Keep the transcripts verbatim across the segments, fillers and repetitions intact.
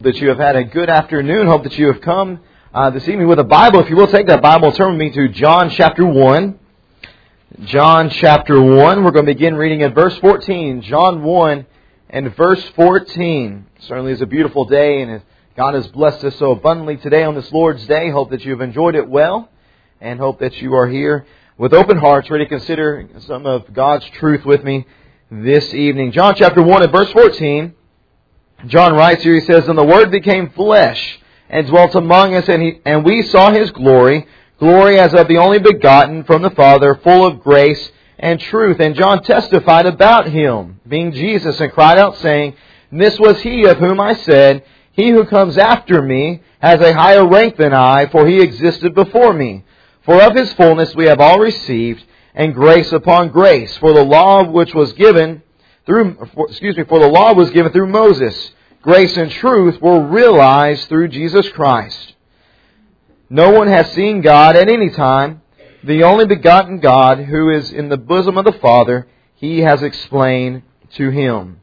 that you have had a good afternoon. Hope that you have come uh, this evening with a Bible. If you will take that Bible, turn with me to John chapter one. John chapter one. We're going to begin reading at verse fourteen. John one and verse fourteen. Certainly is a beautiful day, and God has blessed us so abundantly today on this Lord's Day. Hope that you have enjoyed it well, and hope that you are here with open hearts, ready to consider some of God's truth with me this evening. John chapter one and verse fourteen. John writes here, he says, "And the Word became flesh and dwelt among us, and, he, and we saw His glory, glory as of the only begotten from the Father, full of grace and truth. And John testified about Him, being Jesus, and cried out, saying, This was He of whom I said, He who comes after me has a higher rank than I, for He existed before me. For of His fullness we have all received, and grace upon grace. For the law which was given through, excuse me, for the law was given through Moses. Grace and truth were realized through Jesus Christ. No one has seen God at any time. The only begotten God, who is in the bosom of the Father, He has explained to Him."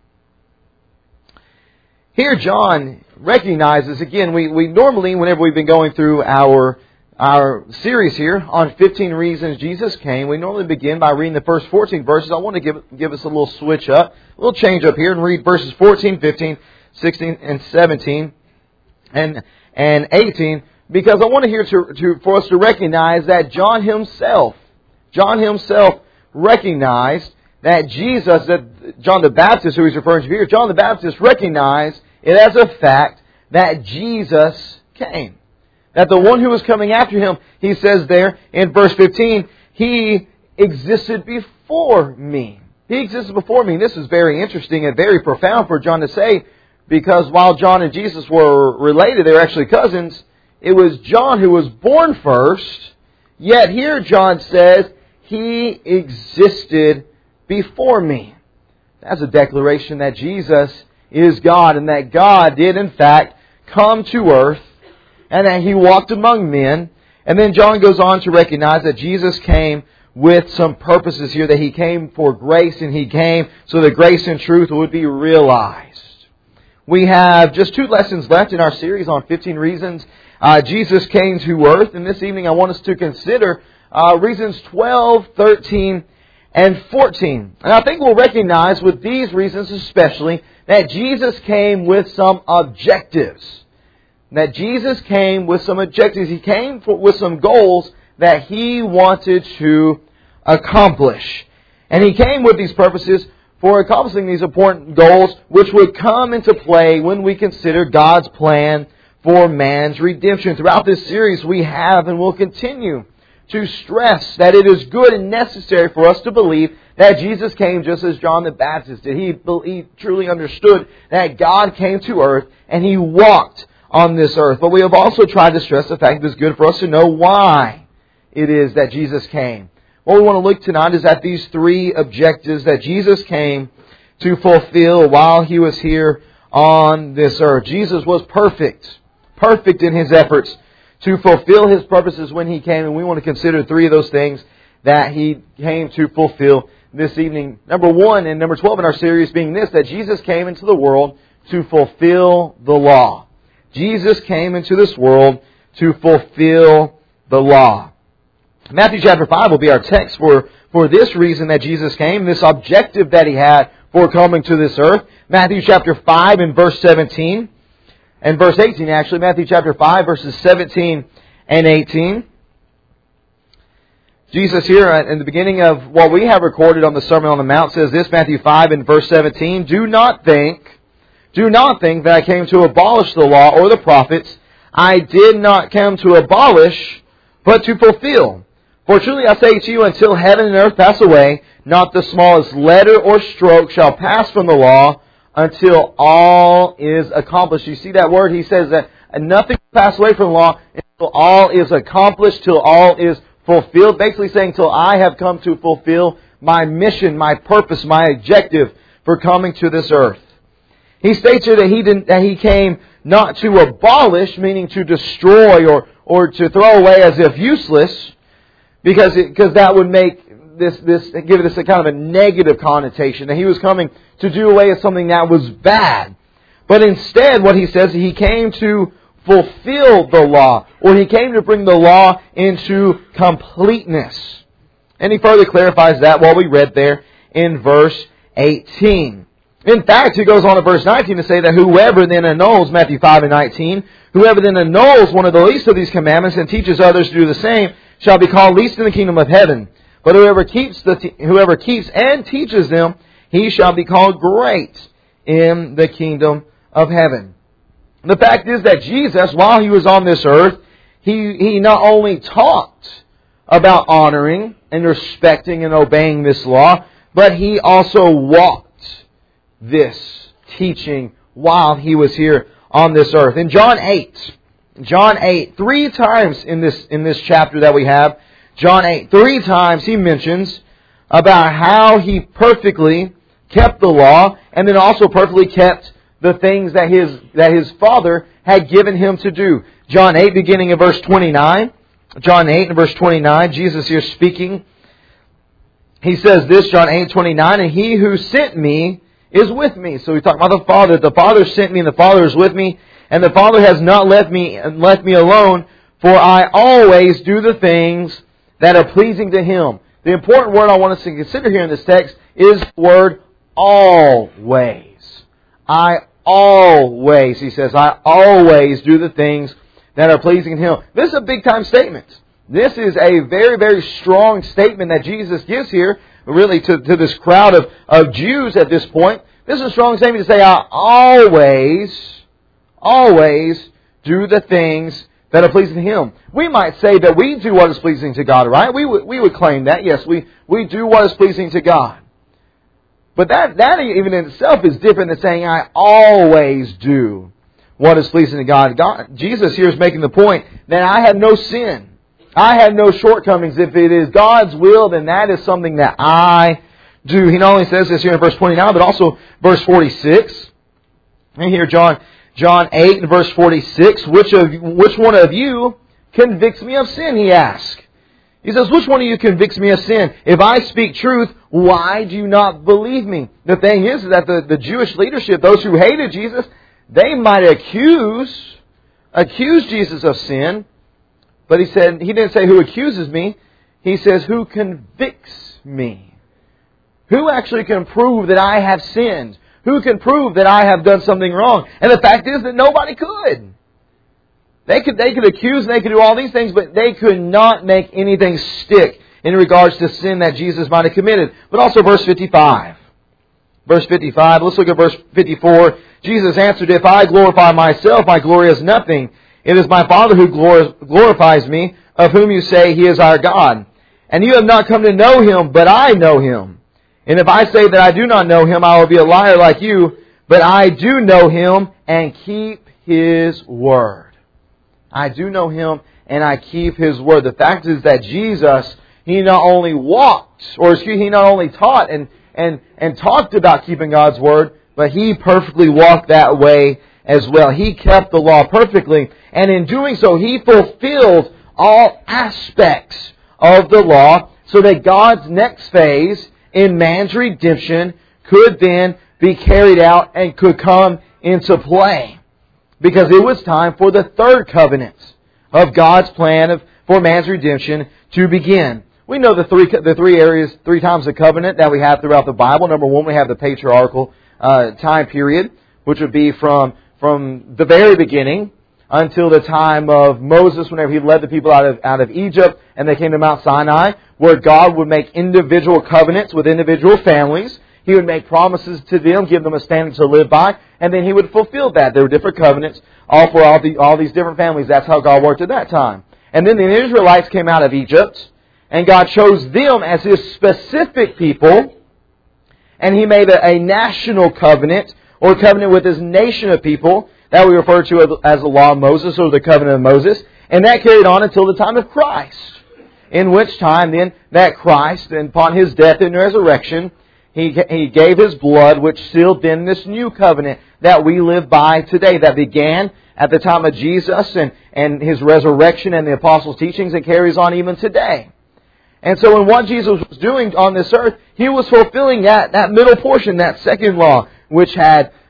Here John recognizes, again, we, we normally, whenever we've been going through our Our series here on fifteen reasons Jesus came, we normally begin by reading the first fourteen verses. I want to give give us a little switch up, a little change up here, and read verses fourteen, fifteen, sixteen, and seventeen, and and eighteen, because I want to hear to, to for us to recognize that John himself, John himself recognized that Jesus, that John the Baptist, who he's referring to here, John the Baptist recognized it as a fact that Jesus came. That the one who was coming after Him, he says there in verse fifteen, He existed before me. He existed before me. This is very interesting and very profound for John to say, because while John and Jesus were related, they were actually cousins, it was John who was born first, yet here John says, He existed before me. That's a declaration that Jesus is God, and that God did in fact come to earth, and that He walked among men. And then John goes on to recognize that Jesus came with some purposes here, that He came for grace, and He came so that grace and truth would be realized. We have just two lessons left in our series on fifteen reasons uh, Jesus came to earth. And this evening I want us to consider uh, reasons twelve, thirteen, and fourteen. And I think we'll recognize with these reasons especially that Jesus came with some objectives. That Jesus came with some objectives. He came for, with some goals that He wanted to accomplish. And He came with these purposes for accomplishing these important goals, which would come into play when we consider God's plan for man's redemption. Throughout this series, we have and will continue to stress that it is good and necessary for us to believe that Jesus came just as John the Baptist did. He, he truly understood that God came to earth and He walked on this earth. But we have also tried to stress the fact that it's good for us to know why it is that Jesus came. What we want to look tonight is at these three objectives that Jesus came to fulfill while He was here on this earth. Jesus was perfect, perfect in His efforts to fulfill His purposes when He came, and we want to consider three of those things that He came to fulfill this evening. Number one and number twelve in our series being this, that Jesus came into the world to fulfill the law. Jesus came into this world to fulfill the law. Matthew chapter five will be our text for, for this reason that Jesus came, this objective that He had for coming to this earth. Matthew chapter five and verse seventeen, and verse eighteen actually. Matthew chapter five verses seventeen and eighteen. Jesus here in the beginning of what we have recorded on the Sermon on the Mount says this, Matthew five and verse seventeen, Do not think Do not think that I came to abolish the law or the prophets. I did not come to abolish, but to fulfill. For truly I say to you, until heaven and earth pass away, not the smallest letter or stroke shall pass from the law until all is accomplished. You see that word? He says that nothing will pass away from the law until all is accomplished, till all is fulfilled. Basically saying, till I have come to fulfill my mission, my purpose, my objective for coming to this earth. He states here that he didn't, that he came not to abolish, meaning to destroy or, or to throw away as if useless, because it, because that would make this, this, give this a kind of a negative connotation, that He was coming to do away with something that was bad. But instead, what he says, he came to fulfill the law, or he came to bring the law into completeness. And he further clarifies that while we read there in verse eighteen. In fact, he goes on to verse nineteen to say that whoever then annuls, Matthew five and nineteen, whoever then annuls one of the least of these commandments and teaches others to do the same shall be called least in the kingdom of heaven. But whoever keeps the te- whoever keeps and teaches them, he shall be called great in the kingdom of heaven. The fact is that Jesus, while he was on this earth, he, he not only taught about honoring and respecting and obeying this law, but he also walked this teaching while he was here on this earth. In John eight, John eight, three times in this in this chapter that we have, John eight, three times he mentions about how he perfectly kept the law and then also perfectly kept the things that his that his Father had given him to do. John eight, beginning in verse twenty-nine. John eight and verse twenty-nine, Jesus here speaking. He says this, John eight, twenty-nine, and he who sent me is with me. So we talk about the Father. The Father sent me and the Father is with me. And the Father has not left me left me alone, for I always do the things that are pleasing to Him. The important word I want us to consider here in this text is the word always. I always, he says, I always do the things that are pleasing to Him. This is a big time statement. This is a very, very strong statement that Jesus gives here, really to, to this crowd of, of Jews at this point. This is a strong statement to say, I always, always do the things that are pleasing to Him. We might say that we do what is pleasing to God, right? We would, we would claim that. Yes, we, we do what is pleasing to God. But that, that even in itself is different than saying, I always do what is pleasing to God. God. Jesus here is making the point that I have no sin. I have no shortcomings. If it is God's will, then that is something that I do. He not only says this here in verse twenty-nine, but also verse forty-six. And here John John eight and verse forty-six, which of which one of you convicts me of sin, he asks. He says, which one of you convicts me of sin? If I speak truth, why do you not believe me? The thing is that the, the Jewish leadership, those who hated Jesus, they might accuse, accuse Jesus of sin. But he said, he didn't say who accuses me. He says who convicts me. Who actually can prove that I have sinned? Who can prove that I have done something wrong? And the fact is that nobody could. They could, they could accuse and they could do all these things, but they could not make anything stick in regards to sin that Jesus might have committed. But also verse fifty-five. Verse fifty-five, let's look at verse fifty-four. Jesus answered, if I glorify myself, my glory is nothing. It is my Father who glorifies me, of whom you say He is our God. And you have not come to know Him, but I know Him. And if I say that I do not know Him, I will be a liar like you. But I do know Him and keep His word. I do know Him and I keep His word. The fact is that Jesus, He not only walked, or excuse me, He not only taught and, and, and talked about keeping God's word, but He perfectly walked that way as well. He kept the law perfectly. And in doing so, He fulfilled all aspects of the law so that God's next phase in man's redemption could then be carried out and could come into play. Because it was time for the third covenant of God's plan of, for man's redemption to begin. We know the three the three areas, three times of covenant that we have throughout the Bible. Number one, we have the patriarchal uh, time period, which would be from, from the very beginning until the time of Moses, whenever he led the people out of, out of Egypt and they came to Mount Sinai, where God would make individual covenants with individual families. He would make promises to them, give them a standard to live by, and then He would fulfill that. There were different covenants, all for all, the, all these different families. That's how God worked at that time. And then the Israelites came out of Egypt, and God chose them as His specific people, and He made a, a national covenant, or a covenant with His nation of people, that we refer to as the law of Moses, or the covenant of Moses, and that carried on until the time of Christ, in which time then that Christ, and upon His death and resurrection, He, he gave His blood, which sealed then this new covenant that we live by today, that began at the time of Jesus and, and His resurrection and the apostles' teachings, and carries on even today. And so in what Jesus was doing on this earth, He was fulfilling that, that middle portion, that second law, which had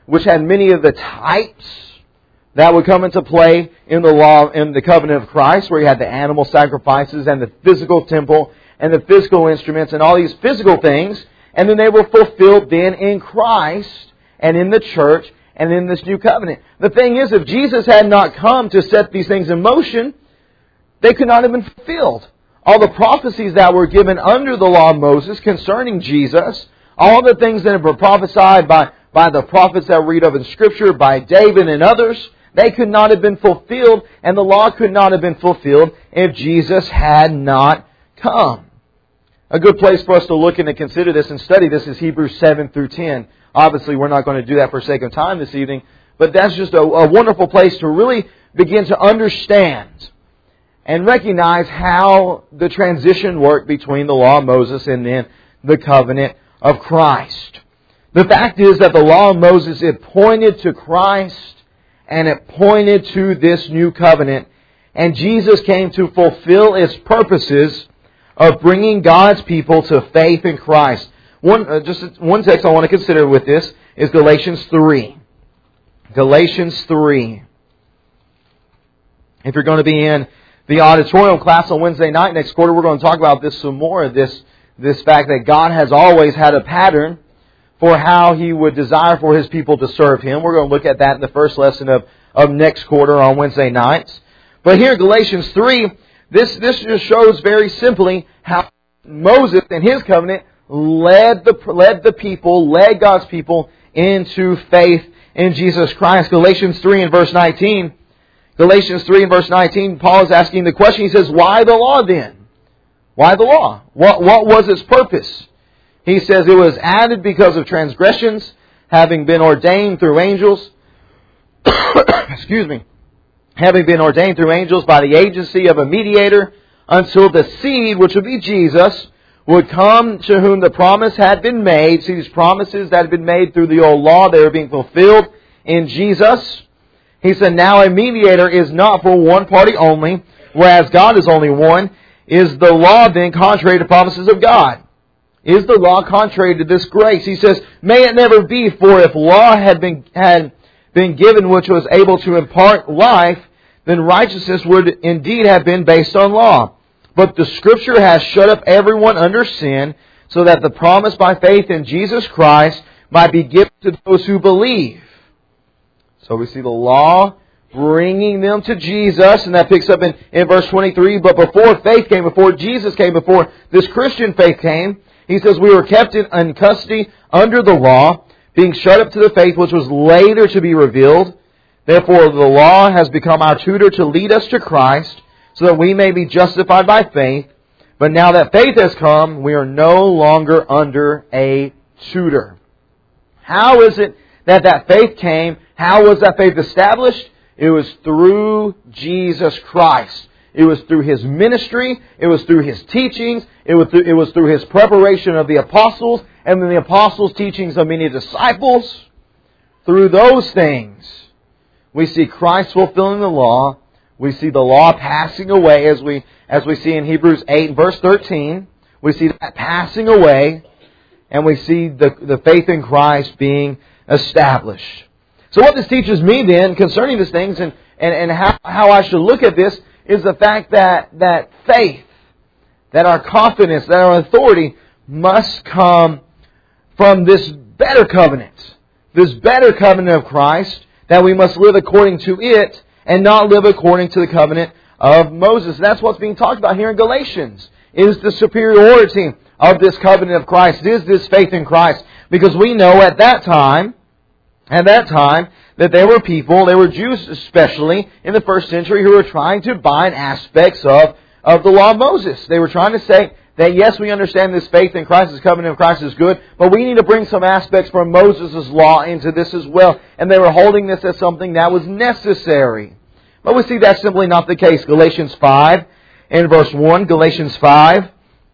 which had many of the types that would come into play in the law, in the covenant of Christ, where you had the animal sacrifices and the physical temple and the physical instruments and all these physical things. And then they were fulfilled then in Christ and in the church and in this new covenant. The thing is, if Jesus had not come to set these things in motion, they could not have been fulfilled. All the prophecies that were given under the law of Moses concerning Jesus, all the things that were prophesied by, by the prophets that we read of in Scripture, by David and others, they could not have been fulfilled, and the law could not have been fulfilled if Jesus had not come. A good place for us to look and to consider this and study this is Hebrews seven through ten. Obviously, we're not going to do that for sake of time this evening, but that's just a, a wonderful place to really begin to understand and recognize how the transition worked between the law of Moses and then the covenant of Christ. The fact is that the law of Moses, it pointed to Christ and it pointed to this new covenant. And Jesus came to fulfill its purposes of bringing God's people to faith in Christ. One, uh, just one text I want to consider with this is Galatians three. Galatians three. If you're going to be in the auditorium class on Wednesday night next quarter, we're going to talk about this some more. This, this fact that God has always had a pattern for how He would desire for His people to serve Him. We're going to look at that in the first lesson of, of next quarter on Wednesday nights. But here, Galatians three, this, this just shows very simply how Moses and his covenant led the, led the people, led God's people into faith in Jesus Christ. Galatians three and verse nineteen. Galatians three and verse nineteen, Paul is asking the question. He says, why the law then? Why the law? What, what was its purpose? He says it was added because of transgressions, having been ordained through angels. Excuse me. Having been ordained through angels by the agency of a mediator, until the seed, which would be Jesus, would come, to whom the promise had been made. See, these promises that had been made through the old law, they were being fulfilled in Jesus. He said, now a mediator is not for one party only, whereas God is only one. Is the law then contrary to promises of God? Is the law contrary to this grace? He says, may it never be, for if law had been had been given which was able to impart life, then righteousness would indeed have been based on law. But the Scripture has shut up everyone under sin, so that the promise by faith in Jesus Christ might be given to those who believe. So we see the law bringing them to Jesus, and that picks up in, in verse twenty-three. But before faith came, before Jesus came, before this Christian faith came, he says we were kept in, in custody under the law, being shut up to the faith which was later to be revealed. Therefore the law has become our tutor to lead us to Christ, so that we may be justified by faith. But now that faith has come, we are no longer under a tutor. How is it that that faith came? How was that faith established? It was through Jesus Christ. It was through His ministry. It was through His teachings. It was through, it was through His preparation of the apostles, and then the apostles' teachings of many disciples. Through those things, we see Christ fulfilling the law. We see the law passing away, as we as we see in Hebrews eight and verse thirteen. We see that passing away, and we see the, the faith in Christ being established. So what this teaches me then concerning these things, and, and, and how, how I should look at this, is the fact that, that faith, that our confidence, that our authority must come from this better covenant. This better covenant of Christ, that we must live according to it and not live according to the covenant of Moses. And that's what's being talked about here in Galatians. It is the superiority of this covenant of Christ. It is this faith in Christ. Because we know at that time, at that time, that there were people, there were Jews especially in the first century, who were trying to bind aspects of, of the law of Moses. They were trying to say that yes, we understand this faith in Christ, this covenant of Christ is good, but we need to bring some aspects from Moses' law into this as well. And they were holding this as something that was necessary. But we see that's simply not the case. Galatians five and verse one, Galatians five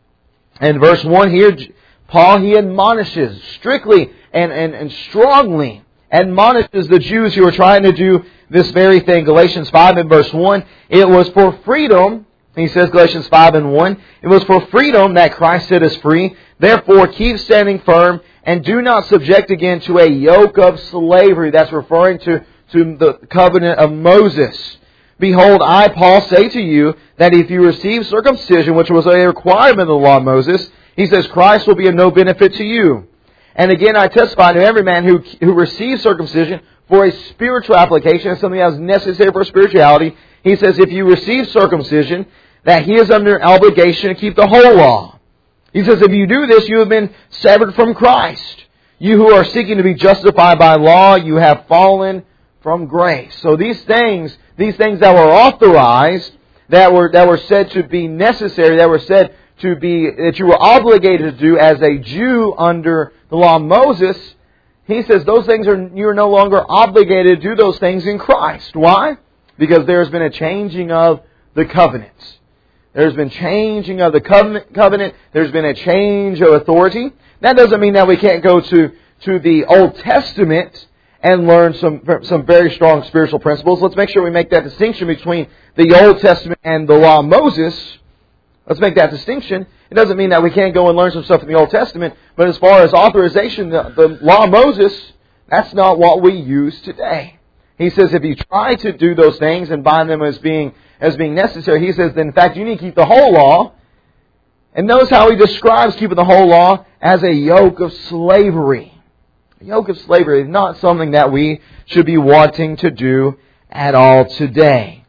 and verse one here, Paul, he admonishes strictly and, and, and strongly admonishes the Jews who were trying to do this very thing. Galatians five and verse one, it was for freedom He says, Galatians five and one, it was for freedom that Christ set us free. Therefore, keep standing firm and do not subject again to a yoke of slavery. That's referring to, to the covenant of Moses. Behold, I, Paul, say to you that if you receive circumcision, which was a requirement of the law of Moses, he says, Christ will be of no benefit to you. And again, I testify to every man who, who receives circumcision for a spiritual application, something that is necessary for spirituality. He says, if you receive circumcision, that he is under obligation to keep the whole law. He says, if you do this, you have been severed from Christ. You who are seeking to be justified by law, you have fallen from grace. So these things, these things that were authorized, that were that were said to be necessary, that were said to be that you were obligated to do as a Jew under the law of Moses, he says those things are you're no longer obligated to do those things in Christ. Why? Because there has been a changing of the covenants. There's been changing of the covenant. covenant. There's been a change of authority. That doesn't mean that we can't go to, to the Old Testament and learn some some very strong spiritual principles. Let's make sure we make that distinction between the Old Testament and the law of Moses. Let's make that distinction. It doesn't mean that we can't go and learn some stuff in the Old Testament, but as far as authorization, the, the law of Moses, that's not what we use today. He says if you try to do those things and bind them as being as being necessary, he says that in fact you need to keep the whole law. And notice how he describes keeping the whole law as a yoke of slavery. A yoke of slavery is not something that we should be wanting to do at all today.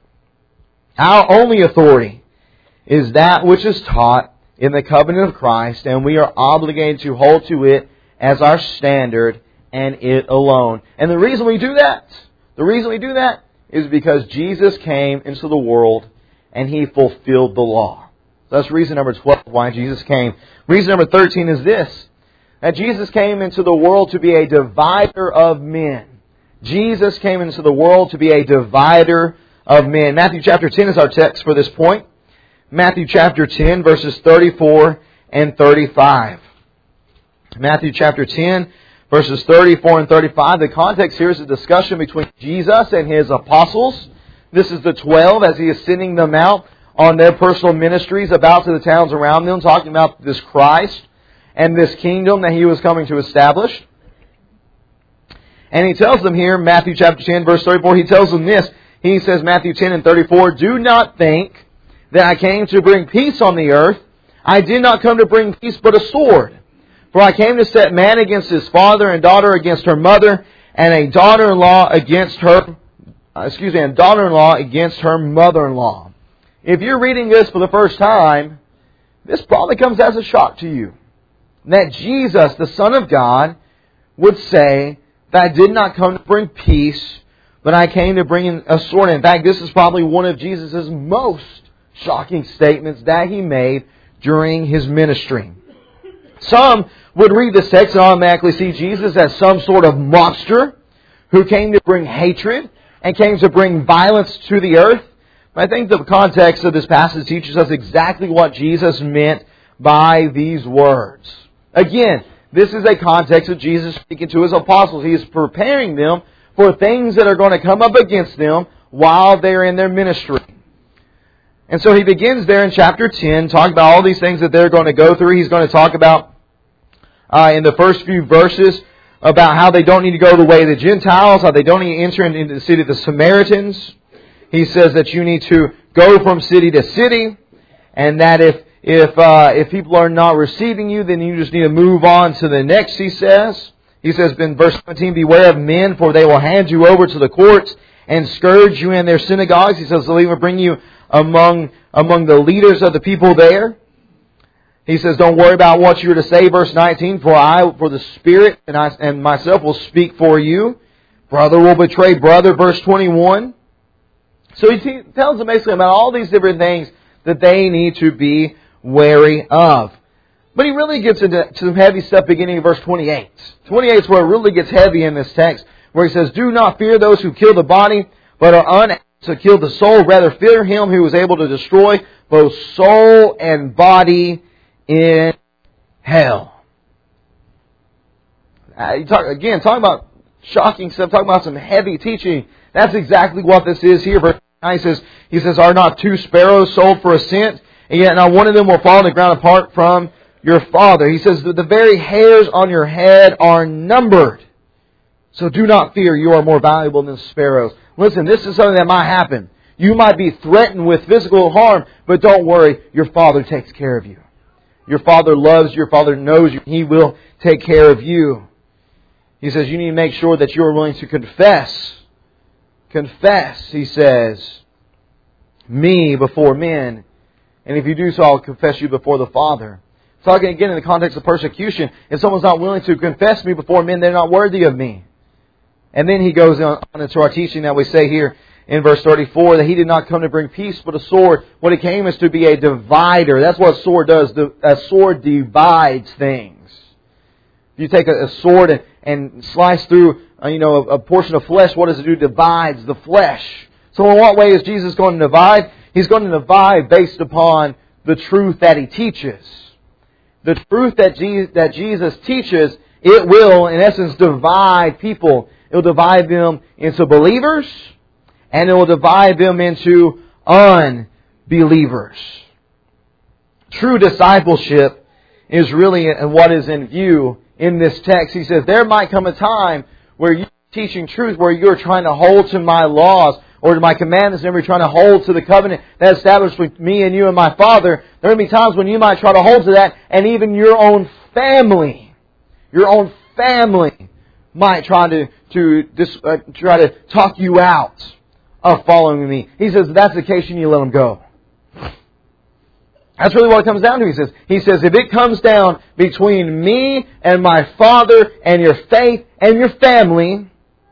Our only authority is that which is taught in the covenant of Christ, and we are obligated to hold to it as our standard and it alone. And the reason we do that, the reason we do that is because Jesus came into the world and He fulfilled the law. So that's reason number twelve why Jesus came. Reason number thirteen is this, that Jesus came into the world to be a divider of men. Jesus came into the world to be a divider of men. Matthew chapter ten is our text for this point. Matthew chapter ten, verses thirty-four and thirty-five. Matthew chapter ten, verses thirty-four and thirty-five. The context here is a discussion between Jesus and His apostles. This is the twelve as He is sending them out on their personal ministries about to the towns around them, talking about this Christ and this kingdom that He was coming to establish. And He tells them here, Matthew chapter ten, verse thirty-four, He tells them this. He says, Matthew ten and thirty-four, do not think that I came to bring peace on the earth. I did not come to bring peace, but a sword. For I came to set man against his father, and daughter against her mother, and a daughter-in-law against her, excuse me, a daughter-in-law against her mother-in-law. If you're reading this for the first time, this probably comes as a shock to you. That Jesus, the Son of God, would say that I did not come to bring peace, but I came to bring a sword. In fact, this is probably one of Jesus' most shocking statements that He made during His ministry. Some would read this text and automatically see Jesus as some sort of monster who came to bring hatred and came to bring violence to the earth. But I think the context of this passage teaches us exactly what Jesus meant by these words. Again, this is a context of Jesus speaking to His apostles. He is preparing them for things that are going to come up against them while they're in their ministry. And so He begins there in chapter ten, talking about all these things that they're going to go through. He's going to talk about, uh, in the first few verses, about how they don't need to go the way of the Gentiles, how they don't need to enter into the city of the Samaritans. He says that you need to go from city to city, and that if if uh, if people are not receiving you, then you just need to move on to the next, he says. He says in verse seventeen, beware of men, for they will hand you over to the courts and scourge you in their synagogues. He says they will bring you among among the leaders of the people there. He says, don't worry about what you're to say. Verse nineteen, for I, for the Spirit and I and myself will speak for you. Brother will betray brother. Verse twenty-one. So he t- tells them basically about all these different things that they need to be wary of. But he really gets into some heavy stuff beginning in verse twenty-eight. twenty-eight is where it really gets heavy in this text, where he says, do not fear those who kill the body, but are unable to kill the soul. Rather fear Him who is able to destroy both soul and body in hell. Uh, you talk, again, talking about shocking stuff, talking about some heavy teaching. That's exactly what this is here. Verse He says, he says, are not two sparrows sold for a cent? And yet not one of them will fall on the ground apart from your Father. He says, the very hairs on your head are numbered. So do not fear, you are more valuable than sparrows. Listen, this is something that might happen. You might be threatened with physical harm, but don't worry, your Father takes care of you. Your Father loves you, your Father knows you. He will take care of you. He says you need to make sure that you are willing to confess. Confess, He says, me before men. And if you do so, I'll confess you before the Father. Talking again in the context of persecution, if someone's not willing to confess me before men, they're not worthy of me. And then he goes on into our teaching that we say here in verse thirty-four, that He did not come to bring peace but a sword. What He came is to be a divider. That's what a sword does. A sword divides things. If you take a sword and, and slice through you know, a, a portion of flesh, what does it do? It divides the flesh. So in what way is Jesus going to divide? He's going to divide based upon the truth that He teaches. The truth that Jesus, that Jesus teaches, it will, in essence, divide people. It will divide them into believers, and it will divide them into unbelievers. True discipleship is really what is in view in this text. He says, there might come a time where you're teaching truth, where you're trying to hold to my laws, or to my commandments, and you're trying to hold to the covenant that established with me and you and my Father. There will be times when you might try to hold to that, and even your own family, your own family might try to, to dis, uh, try to talk you out of following me. He says, if that's the case, you need to let them go. That's really what it comes down to. He says, he says, if it comes down between me and my Father and your faith and your family,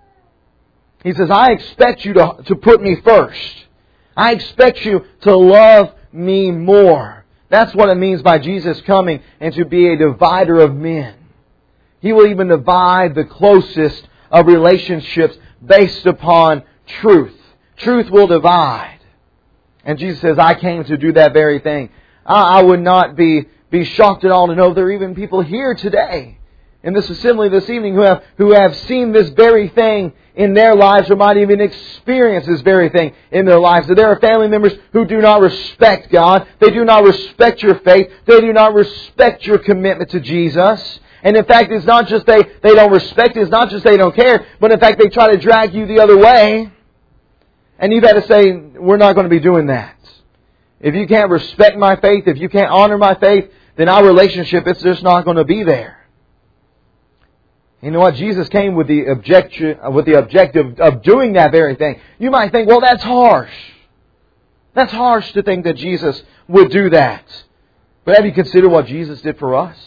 He says, I expect you to, to put me first. I expect you to love me more. That's what it means by Jesus coming and to be a divider of men. He will even divide the closest of relationships based upon truth. Truth will divide. And Jesus says, I came to do that very thing. I, I would not be, be shocked at all to know there are even people here today in this assembly this evening who have, who have seen this very thing in their lives, or might even experience this very thing in their lives. So there are family members who do not respect God. They do not respect your faith. They do not respect your commitment to Jesus. And in fact, it's not just they, they don't respect it. It's not just they don't care. But in fact, they try to drag you the other way. And you've got to say, we're not going to be doing that. If you can't respect my faith, if you can't honor my faith, then our relationship, it's just not going to be there. You know what? Jesus came with the objection, with the objective of doing that very thing. You might think, well, that's harsh. That's harsh to think that Jesus would do that. But have you considered what Jesus did for us?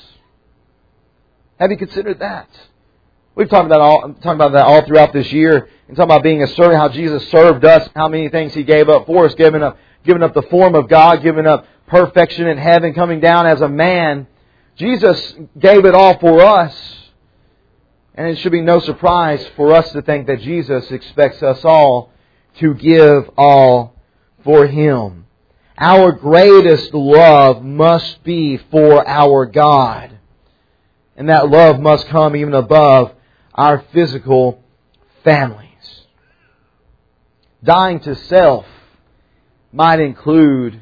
Have you considered that? We've talked about all, talked about that all throughout this year, and talking about being a servant, how Jesus served us, how many things He gave up for us, giving up, giving up the form of God, giving up perfection in heaven, coming down as a man. Jesus gave it all for us. And it should be no surprise for us to think that Jesus expects us all to give all for Him. Our greatest love must be for our God. And that love must come even above our physical families. Dying to self might include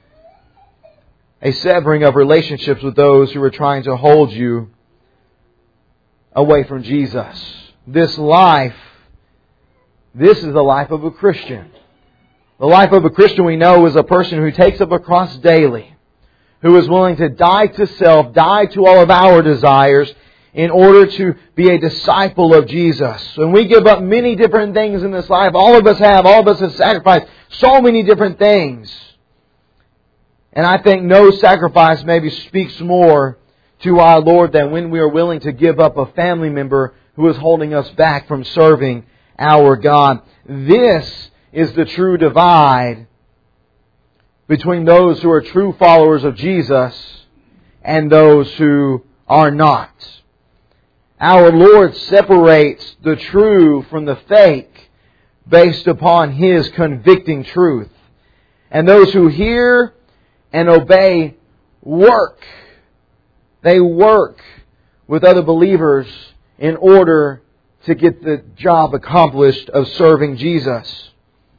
a severing of relationships with those who are trying to hold you away from Jesus. This life, this is the life of a Christian. The life of a Christian, we know, is a person who takes up a cross daily, who is willing to die to self, die to all of our desires, in order to be a disciple of Jesus. When we give up many different things in this life, all of us have, all of us have sacrificed so many different things. And I think no sacrifice maybe speaks more to our Lord than when we are willing to give up a family member who is holding us back from serving our God. This is the true divide between those who are true followers of Jesus and those who are not. Our Lord separates the true from the fake based upon His convicting truth. And those who hear and obey work. They work with other believers in order to get the job accomplished of serving Jesus.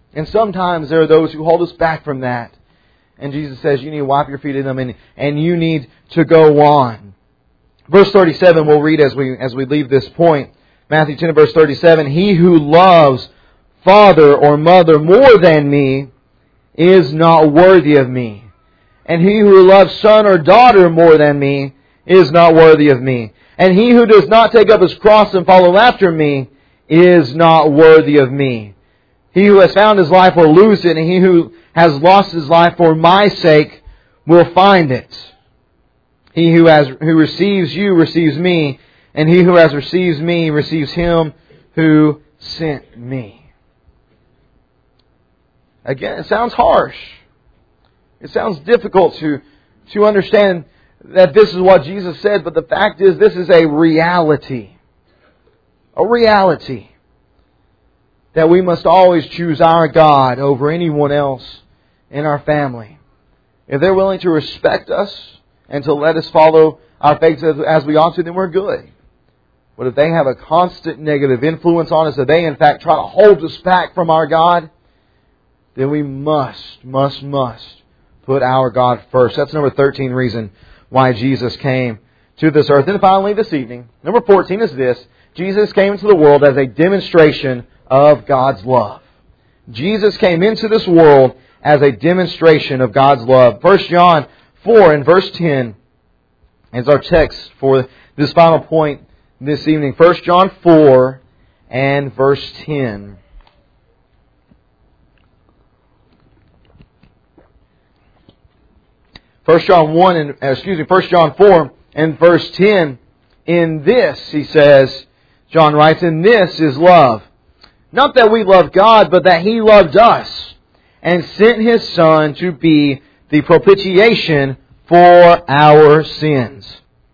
And sometimes there are those who hold us back from that. And Jesus says, you need to wipe your feet in them and, and you need to go on. Verse thirty-seven we'll read as we as we leave this point. Matthew ten verse thirty-seven. He who loves father or mother more than me is not worthy of me. And he who loves son or daughter more than me is not worthy of me. And he who does not take up his cross and follow after me is not worthy of me. He who has found his life will lose it, and he who has lost his life for my sake will find it. He who has who receives you receives me, and he who has received me receives him who sent me. Again, it sounds harsh. It sounds difficult to, to understand that this is what Jesus said, but the fact is this is a reality. A reality. That we must always choose our God over anyone else in our family. If they're willing to respect us and to let us follow our faith as we ought to, then we're good. But if they have a constant negative influence on us, if they in fact try to hold us back from our God, then we must, must, must put our God first. That's number thirteen reason why Jesus came to this earth. And finally this evening, number fourteen is this. Jesus came into the world as a demonstration of God's love. Jesus came into this world as a demonstration of God's love. First John four and verse ten is our text for this final point this evening. First John four and verse ten. First John one and excuse me, First John four and verse ten. In this, he says, John writes, in this is love. Not that we love God, but that He loved us and sent His Son to be the propitiation for our sins.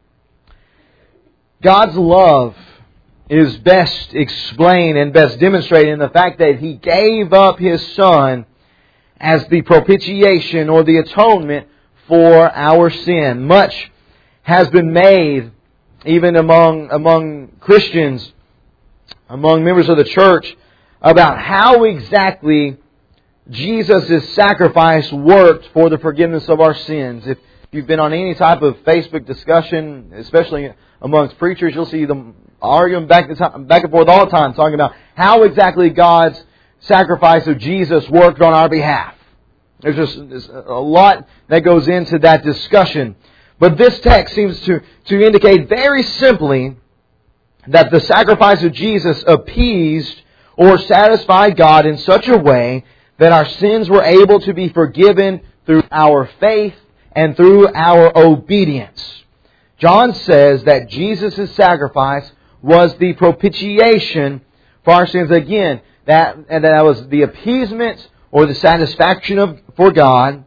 God's love is best explained and best demonstrated in the fact that He gave up His Son as the propitiation or the atonement for our sin. Much has been made, even among among Christians, among members of the church, about how exactly Jesus' sacrifice worked for the forgiveness of our sins. If you've been on any type of Facebook discussion, especially amongst preachers, you'll see them arguing back and back and forth all the time, talking about how exactly God's sacrifice of Jesus worked on our behalf. There's just there's a lot that goes into that discussion. But this text seems to, to indicate very simply that the sacrifice of Jesus appeased or satisfied God in such a way that our sins were able to be forgiven through our faith and through our obedience. John says that Jesus' sacrifice was the propitiation for our sins. Again, that, and that was the appeasement or the satisfaction of for God.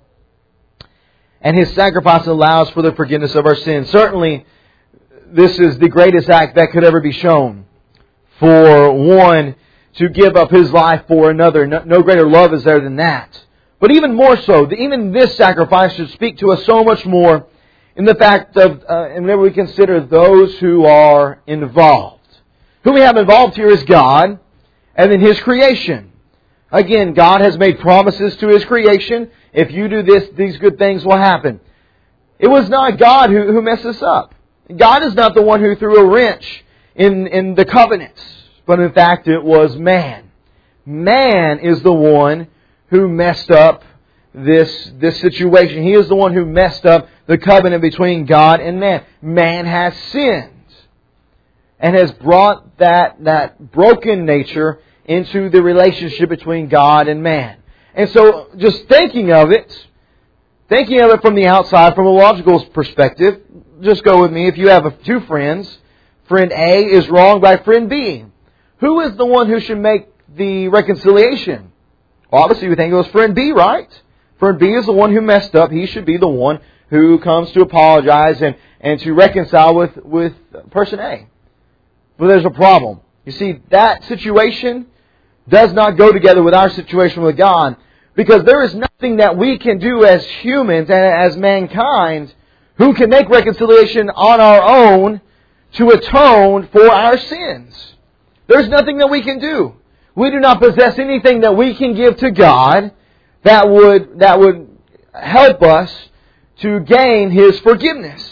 And His sacrifice allows for the forgiveness of our sins. Certainly, this is the greatest act that could ever be shown. For one to give up His life for another. No, no greater love is there than that. But even more so, even this sacrifice should speak to us so much more in the fact of, uh, and whenever we consider those who are involved. Who we have involved here is God and then His creation. Again, God has made promises to His creation. If you do this, these good things will happen. It was not God who, who messed us up. God is not the one who threw a wrench in, in the covenants. But in fact, it was man. Man is the one who messed up this, this situation. He is the one who messed up the covenant between God and man. Man has sinned and has brought that, that broken nature into the relationship between God and man. And so, just thinking of it, thinking of it from the outside, from a logical perspective, just go with me. If you have two friends, friend A is wronged by friend B. Who is the one who should make the reconciliation? Well, obviously, we think it was friend B, right? Friend B is the one who messed up. He should be the one who comes to apologize and, and to reconcile with, with person A. But there's a problem. You see, that situation does not go together with our situation with God, because there is nothing that we can do as humans and as mankind who can make reconciliation on our own to atone for our sins. There's nothing that we can do. We do not possess anything that we can give to God that would, that would help us to gain His forgiveness.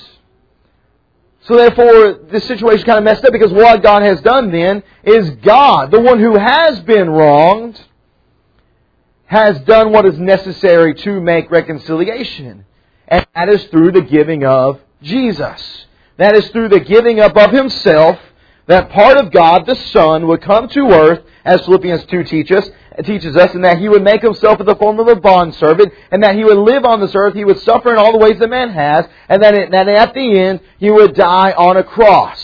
So therefore, this situation kind of messed up, because what God has done then is God, the one who has been wronged, has done what is necessary to make reconciliation. And that is through the giving of Jesus. That is through the giving up of Himself, that part of God, the Son, would come to earth, as Philippians two teach us, teaches us, and that He would make Himself in the form of a bondservant, and that He would live on this earth, He would suffer in all the ways that man has, and that, it, that at the end, He would die on a cross.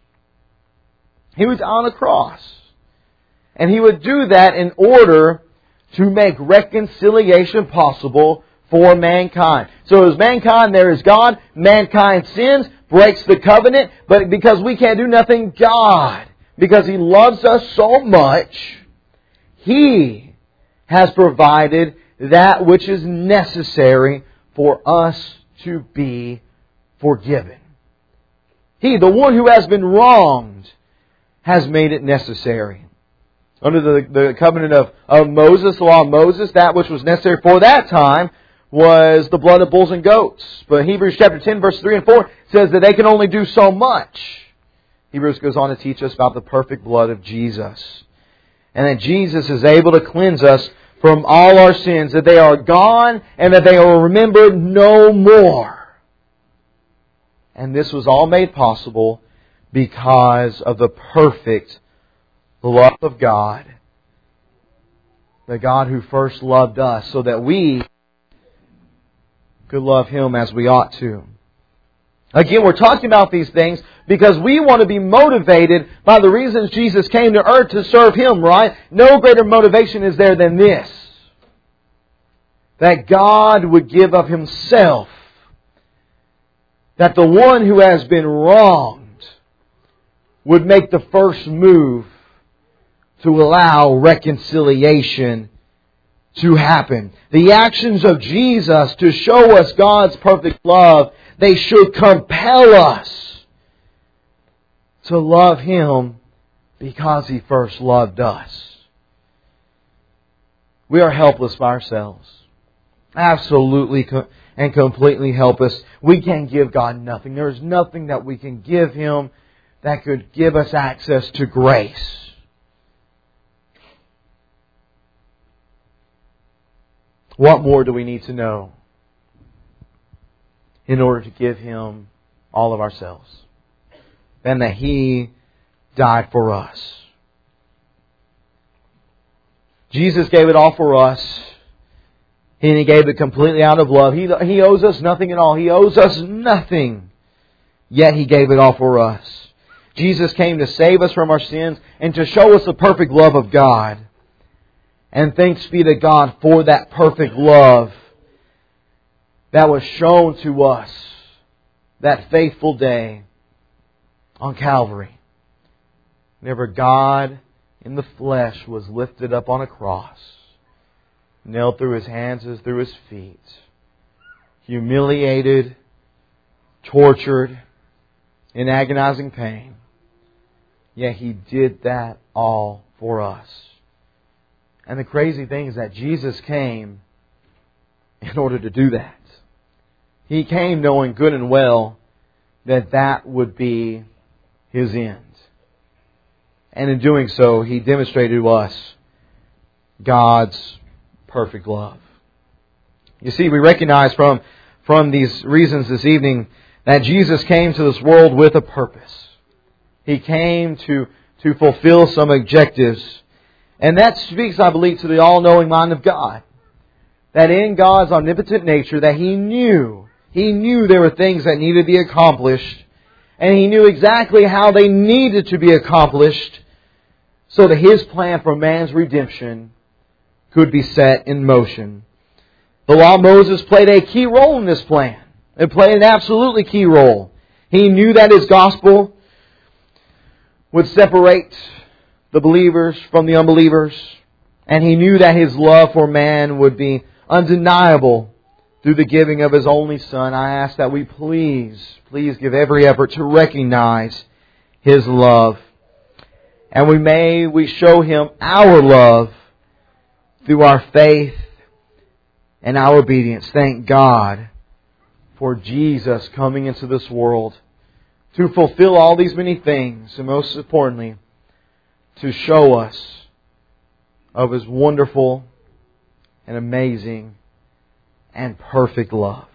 He would die on a cross. And He would do that in order to make reconciliation possible for mankind. So as mankind, there is God. Mankind sins, breaks the covenant, but because we can't do nothing, God, because He loves us so much, He has provided that which is necessary for us to be forgiven. He, the one who has been wronged, has made it necessary. Under the, the covenant of, of Moses, the law of Moses, that which was necessary for that time was the blood of bulls and goats. But Hebrews chapter ten, verse three and four says that they can only do so much. Hebrews goes on to teach us about the perfect blood of Jesus. And that Jesus is able to cleanse us from all our sins, that they are gone and that they are remembered no more. And this was all made possible because of the perfect love of God. The God who first loved us so that we could love Him as we ought to. Again, we're talking about these things because we want to be motivated by the reasons Jesus came to earth to serve Him, right? No greater motivation is there than this. That God would give of Himself. That the one who has been wronged would make the first move to allow reconciliation to happen. The actions of Jesus to show us God's perfect love, they should compel us to love Him because He first loved us. We are helpless by ourselves. Absolutely and completely helpless. We can give God nothing. There is nothing that we can give Him that could give us access to grace. What more do we need to know in order to give Him all of ourselves than that He died for us? Jesus gave it all for us, and He gave it completely out of love. He, he owes us nothing at all. He owes us nothing, yet He gave it all for us. Jesus came to save us from our sins and to show us the perfect love of God. And thanks be to God for that perfect love that was shown to us that faithful day on Calvary. Whenever God in the flesh was lifted up on a cross, nailed through His hands and through His feet, humiliated, tortured, in agonizing pain. Yet He did that all for us. And the crazy thing is that Jesus came in order to do that. He came knowing good and well that that would be His end. And in doing so, He demonstrated to us God's perfect love. You see, we recognize from, from these reasons this evening that Jesus came to this world with a purpose. He came to, to fulfill some objectives. And that speaks, I believe, to the all-knowing mind of God. That in God's omnipotent nature, that He knew, He knew there were things that needed to be accomplished. And He knew exactly how they needed to be accomplished so that His plan for man's redemption could be set in motion. The law of Moses played a key role in this plan. It played an absolutely key role. He knew that His gospel would separate the believers from the unbelievers. And He knew that His love for man would be undeniable through the giving of His only Son. I ask that we please, please give every effort to recognize His love. And we may we show Him our love through our faith and our obedience. Thank God for Jesus coming into this world to fulfill all these many things, and most importantly, to show us of His wonderful and amazing and perfect love.